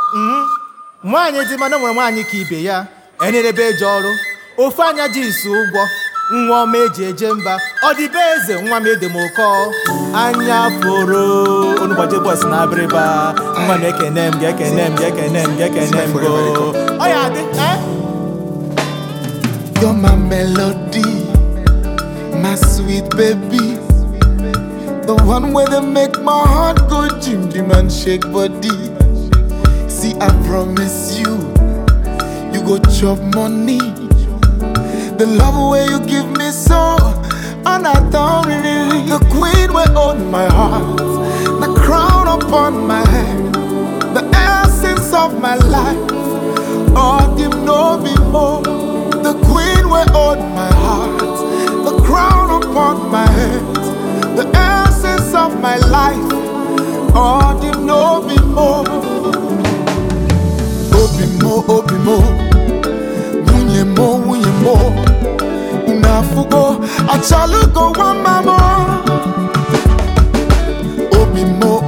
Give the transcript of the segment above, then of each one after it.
Nwaanyị dị mana nwere nwaanyị ka ibe ya enyerebe eje ọrụ ofu anya ji isi ụgwọ nwa ọma eji eje mba ọ dị be eze nwa m edemoko anya foro onugbaje bọs na abịrịba nwa m ekene m ga-ekene m go ọ ya dị You're my melody, my sweet baby, the one where they make my heart go jim jim and shake body. See, I promise you, you go chop money. The love way you give me so, and I don't really. The queen will own my heart, the crown upon my head, the essence of my life. Oh, dim no be more. The queen will own my heart, the crown upon my head, the essence of my life. Oh, dim no be more. Obi mo, munye mo. Unafugo, achalugo wama mo. Obi mo,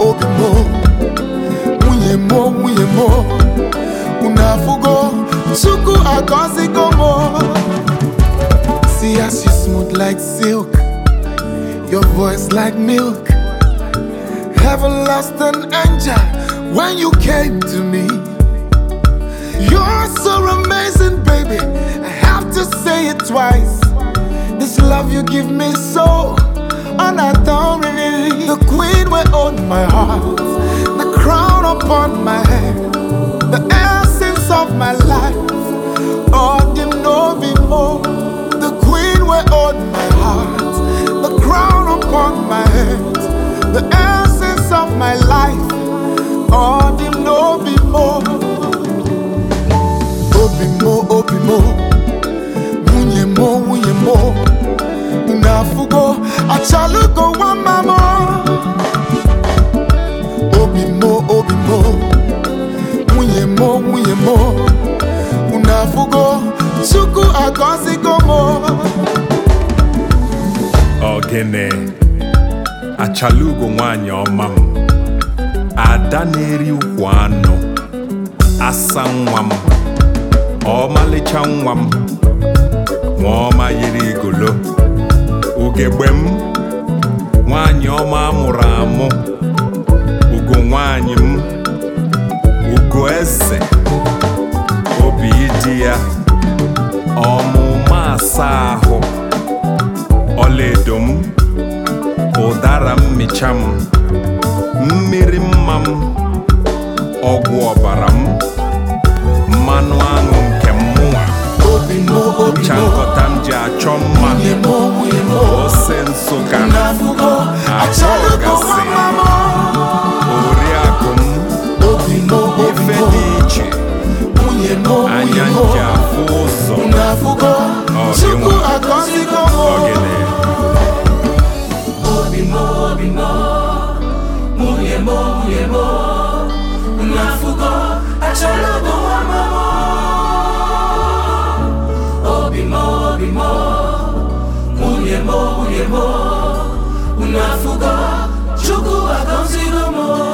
munye mo. Unafugo, suku akosi gomo. See as you smooth like silk, your voice like milk. Heaven lost an angel when you came to me. You're so amazing, baby, I have to say it twice. This love you give me so, and I don't really. The queen will own my heart, the crown upon my head, the essence of my life. Oh, dim no be more. The queen will own my heart, the crown upon my head, the essence of my life. Oh, dim no be more. Obi mo, munye mo. Unafugo, achalugo wama mo. Obi mo, munye mo. Unafugo, chuku agosi gomo. Ogene, achalugo nwanyị ọma m. Ada na-eri ukwu anụ, asa nwa m. Ọmalịcha nwa m, nwa ọma yiri igolo. Ugegbe m, nwanyị ọma amụrụ amụ. Ugo nwanyị m, ugo eze. Obi ịdị ya, ọmụma asa ahụ. Ọlaedo m, ụdara mmicha m. Mmiri mma m, ọgwụ ọbara m. Mmanụ aṅụ nke mmụọ chankọta m ji achọ mma ose Nsụka achọgasị oriakụ m ife dị iche anya nji afụ ụzọ Ogene Obi mo, munye mo. Unafugo, achalugo wama mo. Obi mo, munye mo. Unafugo, chuku akonsigo mo.